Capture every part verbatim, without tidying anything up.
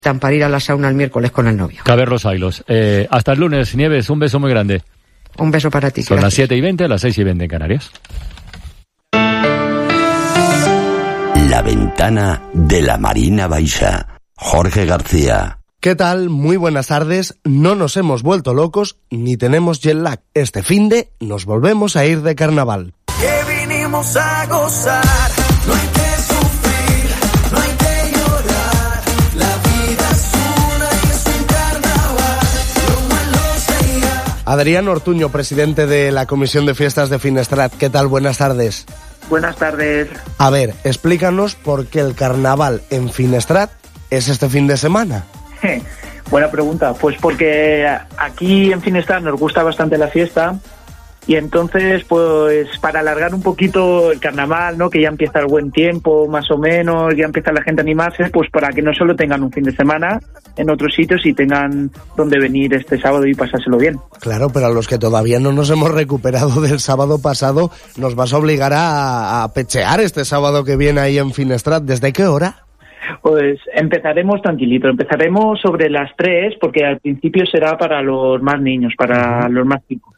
para ir a la sauna el miércoles con el novio. Caber los ailos. Eh, hasta el lunes, Nieves, un beso muy grande. Un beso para ti. Son gracias. las siete y veinte, las seis y veinte en Canarias. La ventana de la Marina Baixa. Jorge García. ¿Qué tal? Muy buenas tardes. No nos hemos vuelto locos ni tenemos jet lag. Este finde nos volvemos a ir de carnaval. Que vinimos a gozar, no hay que sufrir, no hay que llorar. La vida es una y es un carnaval, lo malo se irá. Adrián Ortuño, presidente de la Comisión de Fiestas de Finestrat. ¿Qué tal? Buenas tardes. Buenas tardes. A ver, explícanos por qué el carnaval en Finestrat es este fin de semana. Buena pregunta. Pues porque aquí en Finestrat nos gusta bastante la fiesta y entonces, pues para alargar un poquito el carnaval, ¿no? Que ya empieza el buen tiempo, más o menos, ya empieza la gente a animarse, pues para que no solo tengan un fin de semana en otros sitios y tengan donde venir este sábado y pasárselo bien. Claro, pero a los que todavía no nos hemos recuperado del sábado pasado, nos vas a obligar a, a pechear este sábado que viene ahí en Finestrat. ¿Desde qué hora? Pues empezaremos tranquilito, empezaremos sobre las tres, porque al principio será para los más niños, para los más chicos.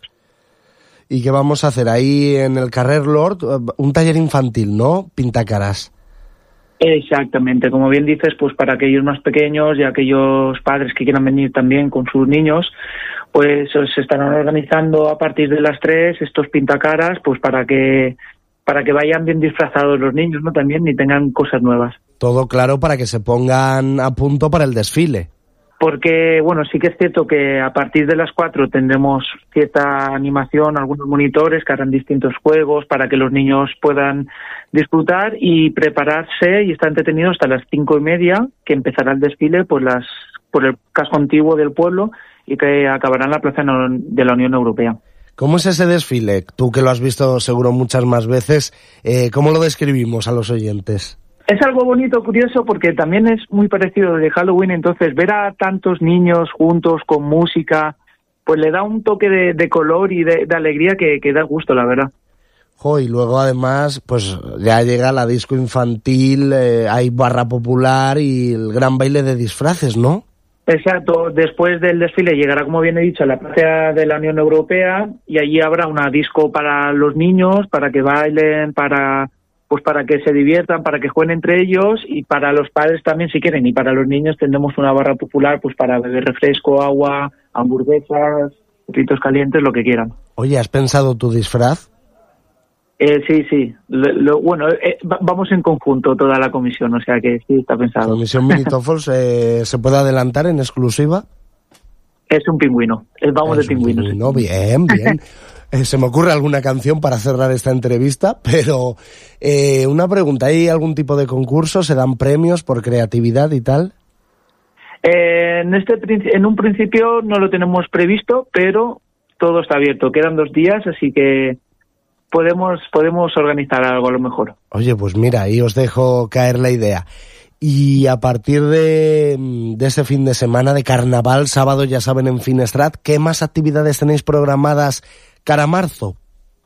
¿Y qué vamos a hacer ahí en el Carrer Lord? Un taller infantil, ¿no? Pintacaras. Exactamente, como bien dices, pues para aquellos más pequeños y aquellos padres que quieran venir también con sus niños, pues se estarán organizando a partir de las tres estos pintacaras, pues para que para que vayan bien disfrazados los niños, ¿no? También y tengan cosas nuevas. Todo claro para que se pongan a punto para el desfile. Porque, bueno, sí que es cierto que a partir de las cuatro tendremos cierta animación, algunos monitores que harán distintos juegos para que los niños puedan disfrutar y prepararse y estar entretenidos hasta las cinco y media, que empezará el desfile por, las, por el casco antiguo del pueblo y que acabará en la Plaza de la Unión Europea. ¿Cómo es ese desfile? Tú que lo has visto seguro muchas más veces, eh, ¿cómo lo describimos a los oyentes? Es algo bonito, curioso, porque también es muy parecido de Halloween, entonces ver a tantos niños juntos con música, pues le da un toque de, de color y de, de alegría que, que da gusto, la verdad. Jo, y luego además, pues ya llega la disco infantil, eh, hay barra popular y el gran baile de disfraces, ¿no? Exacto, después del desfile llegará, como bien he dicho, a la Plaza de la Unión Europea y allí habrá una disco para los niños, para que bailen, para... pues para que se diviertan, para que jueguen entre ellos y para los padres también si quieren, y para los niños tendremos una barra popular pues para beber refresco, agua, hamburguesas, fritos calientes, lo que quieran. Oye, ¿has pensado tu disfraz? Eh, sí, sí. Lo, lo, bueno, eh, vamos en conjunto toda la comisión, o sea que sí está pensado. ¿Comisión Minitoffels eh, se puede adelantar en exclusiva? Es un pingüino, es, vamos es de pingüinos. Pingüino, bien, bien. Eh, se me ocurre alguna canción para cerrar esta entrevista, pero eh, una pregunta, ¿hay algún tipo de concurso? ¿Se dan premios por creatividad y tal? Eh, en, este, en un principio no lo tenemos previsto, pero todo está abierto. Quedan dos días, así que podemos, podemos organizar algo a lo mejor. Oye, pues mira, ahí os dejo caer la idea. Y a partir de, de ese fin de semana de carnaval, sábado, ya saben, en Finestrat, ¿qué más actividades tenéis programadas cara a marzo?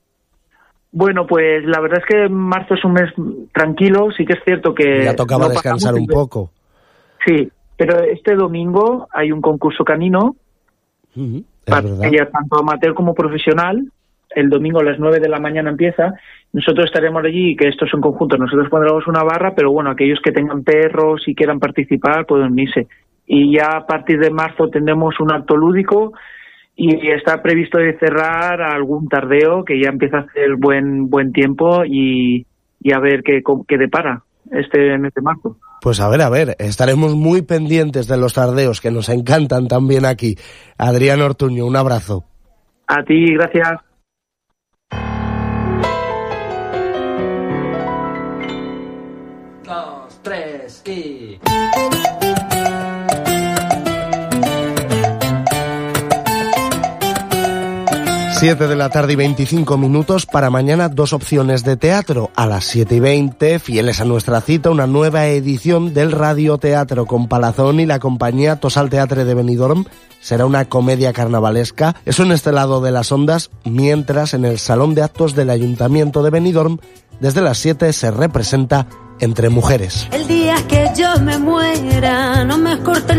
Bueno, pues la verdad es que marzo es un mes tranquilo, sí que es cierto que... Ya tocaba no descansar un poco. Sí, pero este domingo hay un concurso canino, uh-huh, para ella, tanto amateur como profesional. El domingo a las nueve de la mañana empieza. Nosotros estaremos allí, que esto es en conjunto, nosotros pondremos una barra, pero bueno, aquellos que tengan perros y quieran participar pueden unirse. Y ya a partir de marzo tendremos un acto lúdico y está previsto de cerrar algún tardeo, que ya empieza a hacer buen buen tiempo y, y a ver qué, qué depara este mes de marzo. Pues a ver, a ver, estaremos muy pendientes de los tardeos, que nos encantan también aquí. Adrián Ortuño, un abrazo. A ti, gracias. Dos, tres y... siete de la tarde y veinticinco minutos. Para mañana, dos opciones de teatro. A las siete y veinte, fieles a nuestra cita, una nueva edición del radioteatro con Palazón y la compañía Tosal Teatre de Benidorm. Será una comedia carnavalesca. Eso en este lado de las ondas, mientras en el Salón de Actos del Ayuntamiento de Benidorm, desde las siete se representa entre mujeres. El día que yo me muera, no me corten